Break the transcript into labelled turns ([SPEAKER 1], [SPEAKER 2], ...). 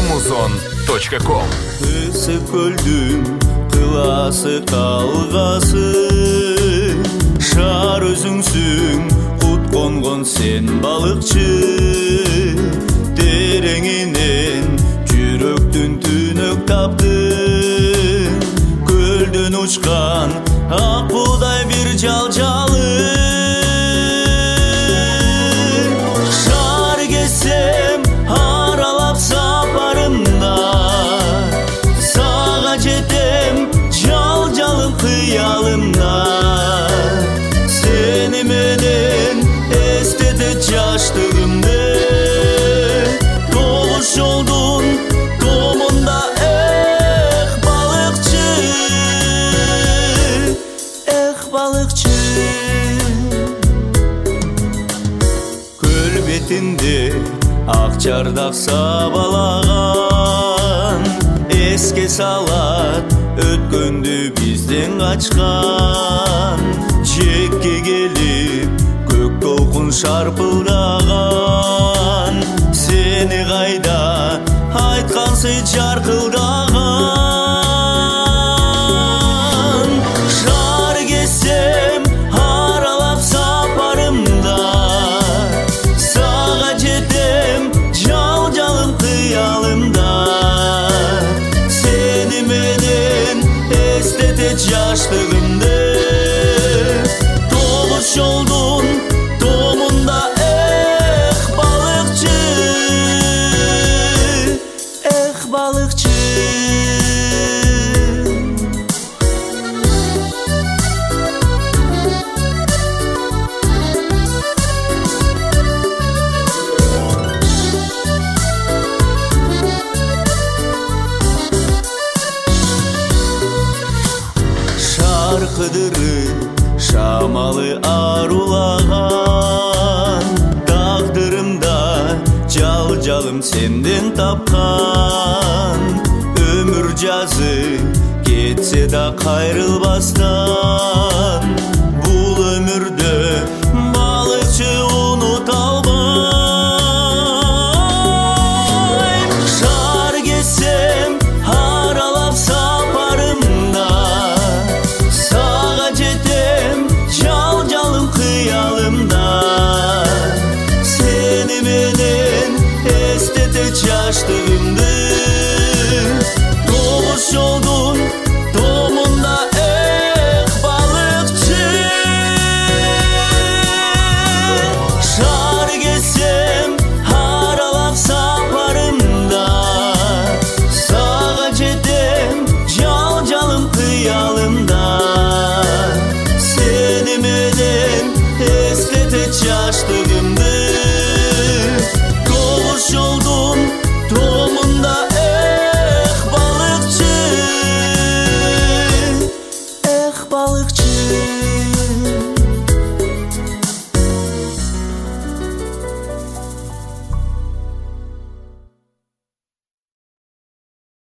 [SPEAKER 1] Muzon.com.
[SPEAKER 2] Ысык көлдүн кыласы калгасы, шаар өзүңсүң кут конгон сен балыкчы. Тереңинен жүрөктүн түнөк таптың, көлдөн учкан ак будай бир жалжалы. Шаар кезсем аралап сапарымда, сага жетем жалжалым кыялымда. Сени менен эстетет жаштыгымды, тогуз жолдун томунда. Эх балыкчы, эх балыкчы. Көл бетинде ак чардак сабалаган, эске салат өткөндү бизден качкан. Жекке келип көк толкун шарпылдаган, сени кайда айткансый жаркылдаган. Шаар кезсем аралап сапарымда, сага жетем жалжалым кыялымда. Сени менен эстетет жаштыгымды, тогуз жолдун томунда. Эх балыкчы, эх балыкчы. Кыдыры шамалы арулаган, тагдырымда жалжалым сенден тапкан. Өмүр жазы кетсе да кайрылбастан, бул өмүрдө балыкчы унута албайм. Шаар кезсем аралап сапарымда, сага жетем жалжалым кыялымда. Сени менен эстетет жаштыгымды, тогуз жолдун томунда. Эх балыкчы, шаар кезсем аралап сапарымда, сага жетем жалжалым кыялымда. Сени менен эстетет жаштыгым